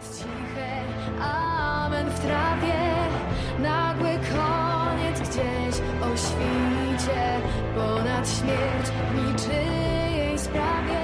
Ciche amen w trawie, nagły koniec gdzieś o świcie, ponad śmierć w niczyjej sprawie.